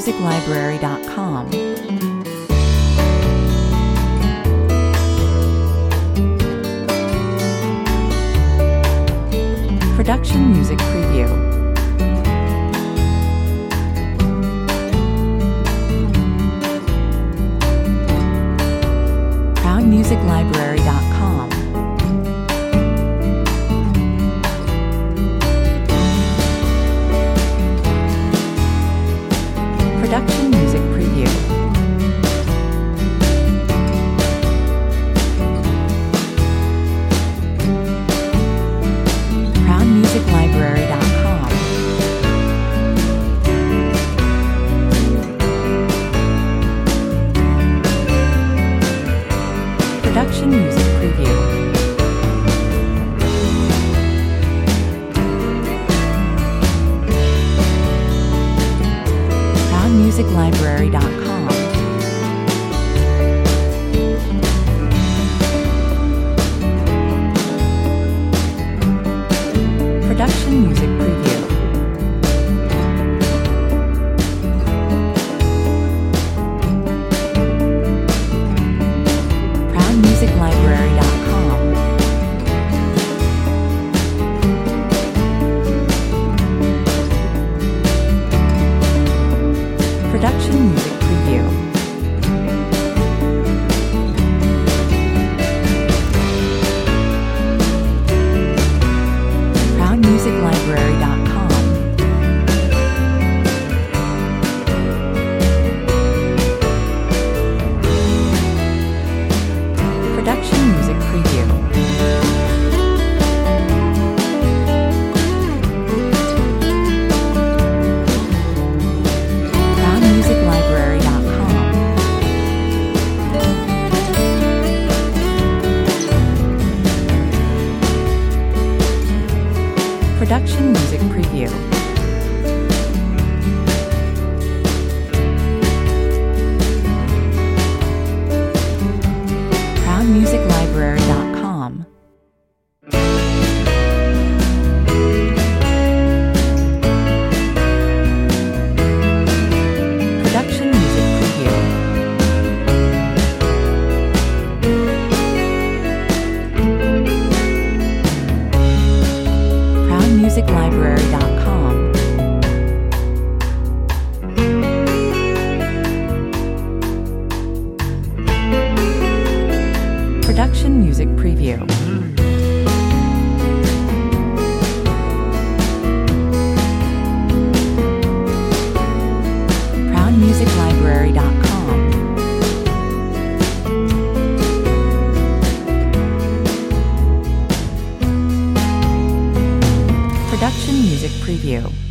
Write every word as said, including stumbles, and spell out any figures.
music library dot com. Production Music Preview. proud music library dot com. Production Music Preview. proud music library dot com. Production Music Preview. proud music library dot com. Production Music Preview. proud music library dot com. Production Music Preview. proud music library dot com. Production Music Preview. proud music library dot com. Production Music Preview. proud music library dot com. Production Music Preview. proud music library dot com. Production Music Preview. proud music library dot com. Production Music Preview.